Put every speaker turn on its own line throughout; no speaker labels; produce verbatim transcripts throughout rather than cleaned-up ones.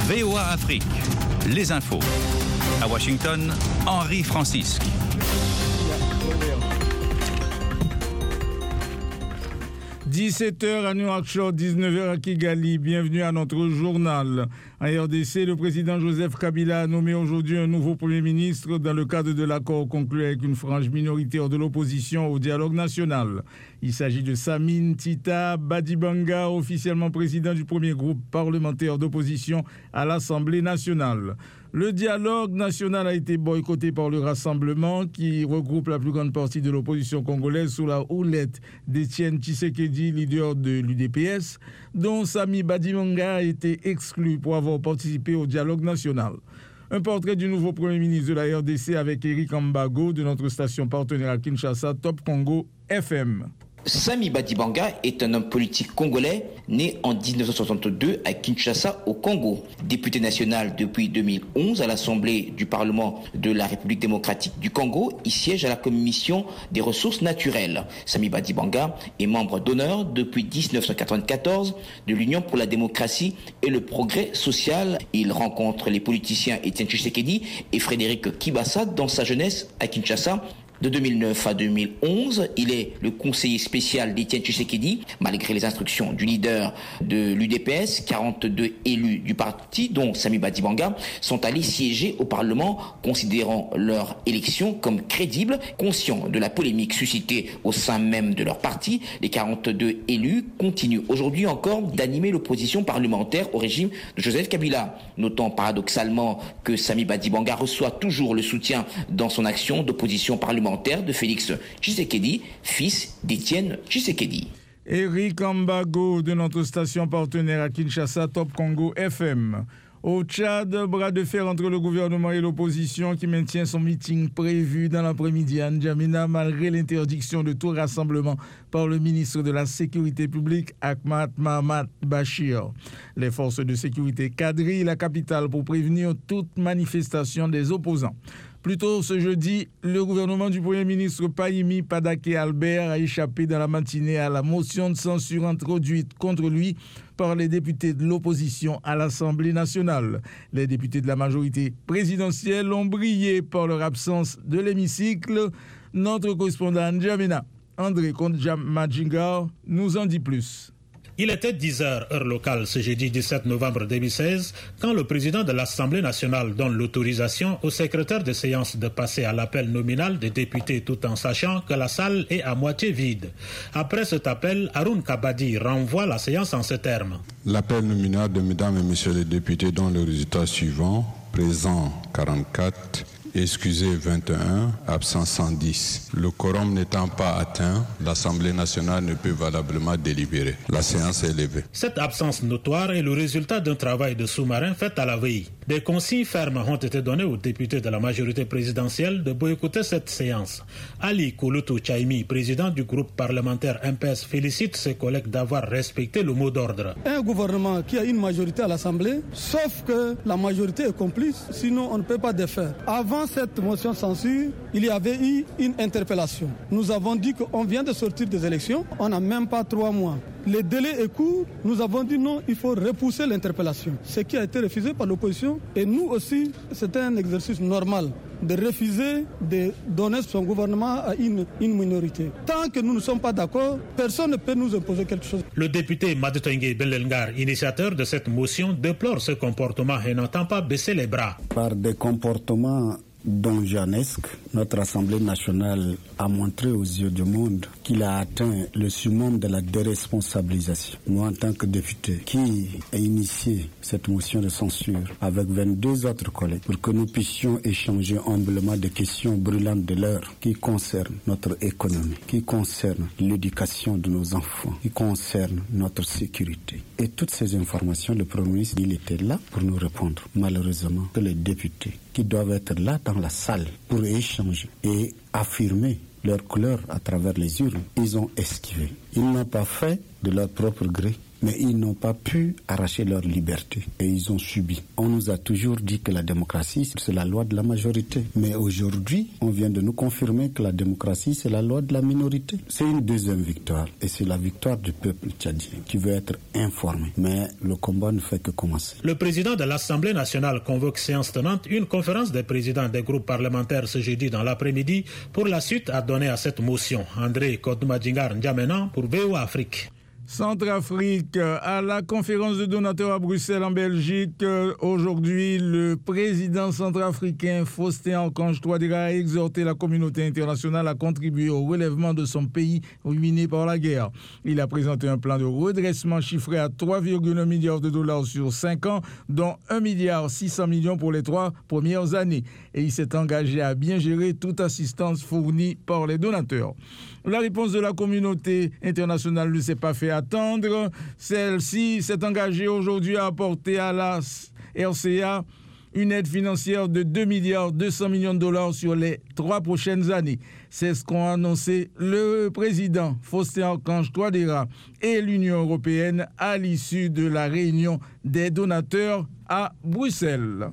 V O A Afrique, les infos. À Washington, Henri Francisque.
dix-sept heures à Nouakchott, dix-neuf heures à Kigali. Bienvenue à notre journal. En R D C, le président Joseph Kabila a nommé aujourd'hui un nouveau Premier ministre dans le cadre de l'accord conclu avec une frange minoritaire de l'opposition au dialogue national. Il s'agit de Samine Tita Badibanga, officiellement président du premier groupe parlementaire d'opposition à l'Assemblée nationale. Le dialogue national a été boycotté par le Rassemblement qui regroupe la plus grande partie de l'opposition congolaise sous la houlette d'Étienne Tshisekedi, leader de l'U D P S, dont Sami Badibanga a été exclu pour avoir participé au dialogue national. Un portrait du nouveau Premier ministre de la R D C avec Eric Ambago de notre station partenaire à Kinshasa, Top Congo F M.
Sami Badibanga est un homme politique congolais né en dix-neuf cent soixante-deux à Kinshasa au Congo. Député national depuis deux mille onze à l'Assemblée du Parlement de la République démocratique du Congo, il siège à la Commission des ressources naturelles. Sami Badibanga est membre d'honneur depuis dix-neuf cent quatre-vingt-quatorze de l'Union pour la démocratie et le progrès social. Il rencontre les politiciens Étienne Tshisekedi et Frédéric Kibasa dans sa jeunesse à Kinshasa. De deux mille neuf à deux mille onze, il est le conseiller spécial d'Étienne Tshisekedi. Malgré les instructions du leader de l'U D P S, quarante-deux élus du parti, dont Sami Badibanga, sont allés siéger au Parlement, considérant leur élection comme crédible. Conscients de la polémique suscitée au sein même de leur parti, les quarante-deux élus continuent aujourd'hui encore d'animer l'opposition parlementaire au régime de Joseph Kabila. Notant paradoxalement que Sami Badibanga reçoit toujours le soutien dans son action d'opposition parlementaire de Félix Tshisekedi, fils d'Étienne Tshisekedi.
Eric Ambago de notre station partenaire à Kinshasa, Top Congo F M. Au Tchad, bras de fer entre le gouvernement et l'opposition qui maintient son meeting prévu dans l'après-midi à N'Djamena malgré l'interdiction de tout rassemblement par le ministre de la Sécurité publique Ahmad Mahamat Bachir. Les forces de sécurité quadrillent la capitale pour prévenir toute manifestation des opposants. Plus tôt ce jeudi, le gouvernement du Premier ministre Pahimi Padake Albert a échappé dans la matinée à la motion de censure introduite contre lui par les députés de l'opposition à l'Assemblée nationale. Les députés de la majorité présidentielle ont brillé par leur absence de l'hémicycle. Notre correspondant à N'Djamena, André Kondjam-Madjingar, nous en dit plus.
Il était dix heures, heure locale, ce jeudi dix-sept novembre deux mille seize, quand le président de l'Assemblée nationale donne l'autorisation au secrétaire de séance de passer à l'appel nominal des députés tout en sachant que la salle est à moitié vide. Après cet appel, Haroun Kabadi renvoie la séance en ces termes.
L'appel nominal de mesdames et messieurs les députés dont le résultat suivant, présent quarante-quatre, excusé vingt et un, absent cent dix. Le quorum n'étant pas atteint, l'Assemblée nationale ne peut valablement délibérer. La séance est levée.
Cette absence notoire est le résultat d'un travail de sous-marin fait à la veille. Des consignes fermes ont été données aux députés de la majorité présidentielle de boycotter cette séance. Ali Kouloutou Tchaimi, président du groupe parlementaire M P S, félicite ses collègues d'avoir respecté le mot d'ordre.
Un gouvernement qui a une majorité à l'Assemblée, sauf que la majorité est complice, sinon on ne peut pas défaire. Avant cette motion de censure, il y avait eu une interpellation. Nous avons dit qu'on vient de sortir des élections, on n'a même pas trois mois. Le délai est court, nous avons dit non, il faut repousser l'interpellation. Ce qui a été refusé par l'opposition, et nous aussi, c'était un exercice normal de refuser de donner son gouvernement à une, une minorité. Tant que nous ne sommes pas d'accord, personne ne peut nous imposer quelque chose.
Le député Madutongue Belengar, initiateur de cette motion, déplore ce comportement et n'entend pas baisser les bras.
Par des comportements donjanesque, notre Assemblée nationale a montré aux yeux du monde qu'il a atteint le summum de la déresponsabilisation. Moi, en tant que député qui a initié cette motion de censure avec vingt-deux autres collègues pour que nous puissions échanger humblement des questions brûlantes de l'heure qui concernent notre économie, qui concernent l'éducation de nos enfants, qui concernent notre sécurité. Et toutes ces informations, le Premier ministre, il était là pour nous répondre. Malheureusement, que les députés qui doivent être là dans la salle pour échanger et affirmer leur couleur à travers les urnes, ils ont esquivé. Ils n'ont pas fait de leur propre gré, mais ils n'ont pas pu arracher leur liberté et ils ont subi. On nous a toujours dit que la démocratie, c'est la loi de la majorité. Mais aujourd'hui, on vient de nous confirmer que la démocratie, c'est la loi de la minorité. C'est une deuxième victoire et c'est la victoire du peuple tchadien qui veut être informé. Mais le combat ne fait que commencer.
Le président de l'Assemblée nationale convoque séance tenante une conférence des présidents des groupes parlementaires ce jeudi dans l'après-midi pour la suite à donner à cette motion. André Kodoumadjingar N'Djamena pour V O A Afrique.
Centrafrique, à la conférence de donateurs à Bruxelles en Belgique, aujourd'hui, le président centrafricain Faustin Archange Touadéra a exhorté la communauté internationale à contribuer au relèvement de son pays ruiné par la guerre. Il a présenté un plan de redressement chiffré à trois virgule un milliards de dollars sur cinq ans, dont un milliard six cents millions pour les trois premières années. Et il s'est engagé à bien gérer toute assistance fournie par les donateurs. La réponse de la communauté internationale ne s'est pas fait attendre. Celle-ci s'est engagée aujourd'hui à apporter à la R C A une aide financière de deux milliards deux cents millions de dollars sur les trois prochaines années. C'est ce qu'ont annoncé le président Faustin Archange Touadéra et l'Union européenne à l'issue de la réunion des donateurs à Bruxelles.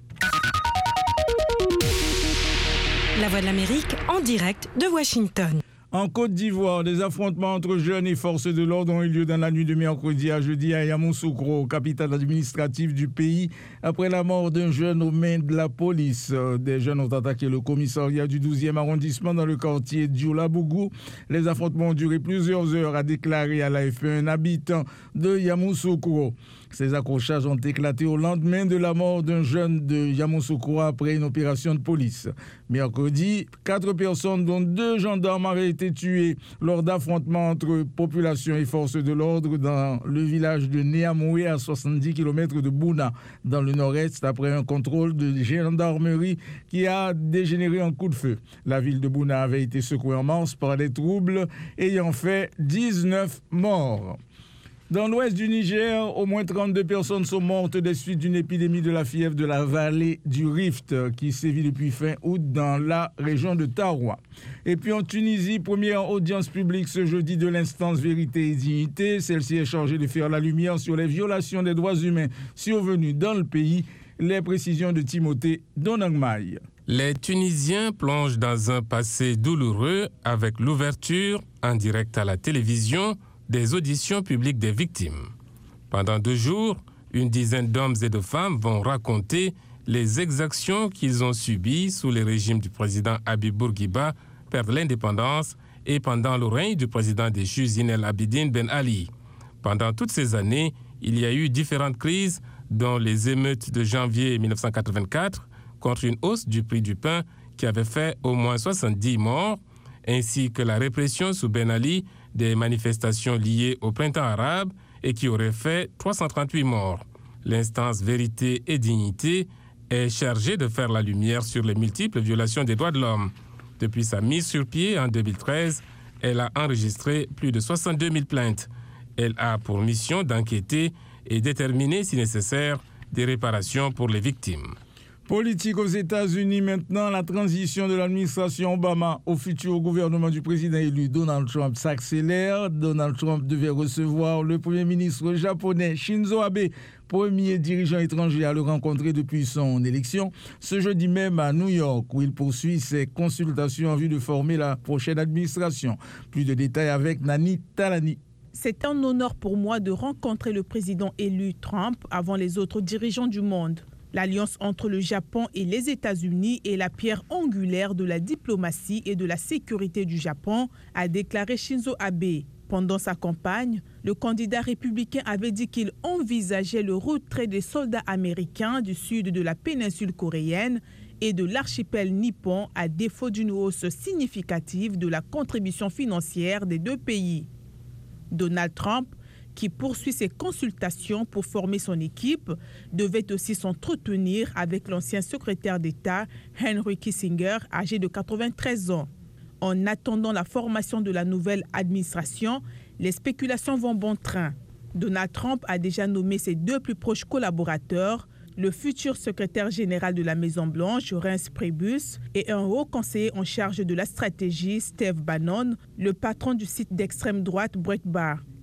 La Voix de l'Amérique en direct de Washington.
En Côte d'Ivoire, des affrontements entre jeunes et forces de l'ordre ont eu lieu dans la nuit de mercredi à jeudi à Yamoussoukro, capitale administrative du pays, après la mort d'un jeune aux mains de la police. Des jeunes ont attaqué le commissariat du douzième arrondissement dans le quartier d'Ioulabougou. Les affrontements ont duré plusieurs heures, a déclaré à l'A F P un habitant de Yamoussoukro. Ces accrochages ont éclaté au lendemain de la mort d'un jeune de Yamoussoukro après une opération de police. Mercredi, quatre personnes, dont deux gendarmes, avaient été tuées lors d'affrontements entre population et forces de l'ordre dans le village de Néamoué, à soixante-dix kilomètres de Bouna, dans le nord-est, après un contrôle de gendarmerie qui a dégénéré en coup de feu. La ville de Bouna avait été secouée en mars par des troubles ayant fait dix-neuf morts. Dans l'ouest du Niger, au moins trente-deux personnes sont mortes des suites d'une épidémie de la fièvre de la vallée du Rift qui sévit depuis fin août dans la région de Taroua. Et puis en Tunisie, première audience publique ce jeudi de l'instance Vérité et Dignité. Celle-ci est chargée de faire la lumière sur les violations des droits humains survenues dans le pays. Les précisions de Timothée Donangmaï.
Les Tunisiens plongent dans un passé douloureux avec l'ouverture en direct à la télévision des auditions publiques des victimes. Pendant deux jours, une dizaine d'hommes et de femmes vont raconter les exactions qu'ils ont subies sous le régime du président Habib Bourguiba, père de l'indépendance, et pendant le règne du président déchu Zine El Abidine Ben Ali. Pendant toutes ces années, il y a eu différentes crises, dont les émeutes de janvier dix-neuf cent quatre-vingt-quatre, contre une hausse du prix du pain qui avait fait au moins soixante-dix morts, ainsi que la répression sous Ben Ali des manifestations liées au printemps arabe et qui aurait fait trois cent trente-huit morts. L'instance Vérité et Dignité est chargée de faire la lumière sur les multiples violations des droits de l'homme. Depuis sa mise sur pied en deux mille treize, elle a enregistré plus de soixante-deux mille plaintes. Elle a pour mission d'enquêter et déterminer, si nécessaire, des réparations pour les victimes.
Politique aux États-Unis maintenant, la transition de l'administration Obama au futur gouvernement du président élu Donald Trump s'accélère. Donald Trump devait recevoir le premier ministre japonais Shinzo Abe, premier dirigeant étranger à le rencontrer depuis son élection, ce jeudi même à New York, où il poursuit ses consultations en vue de former la prochaine administration. Plus de détails avec Nani Talani.
C'est un honneur pour moi de rencontrer le président élu Trump avant les autres dirigeants du monde. L'alliance entre le Japon et les États-Unis est la pierre angulaire de la diplomatie et de la sécurité du Japon, a déclaré Shinzo Abe. Pendant sa campagne, le candidat républicain avait dit qu'il envisageait le retrait des soldats américains du sud de la péninsule coréenne et de l'archipel nippon à défaut d'une hausse significative de la contribution financière des deux pays. Donald Trump, qui poursuit ses consultations pour former son équipe, devait aussi s'entretenir avec l'ancien secrétaire d'État Henry Kissinger, âgé de quatre-vingt-treize ans. En attendant la formation de la nouvelle administration, les spéculations vont bon train. Donald Trump a déjà nommé ses deux plus proches collaborateurs, le futur secrétaire général de la Maison-Blanche, Reince Priebus, et un haut conseiller en charge de la stratégie, Steve Bannon, le patron du site d'extrême droite Breitbart.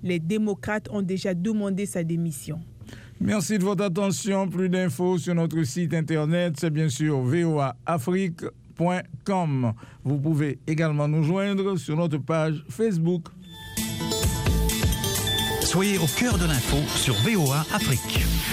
Les démocrates ont déjà demandé sa démission.
Merci de votre attention. Plus d'infos sur notre site internet, c'est bien sûr v o a afrique point com. Vous pouvez également nous joindre sur notre page Facebook.
Soyez au cœur de l'info sur V O A Afrique.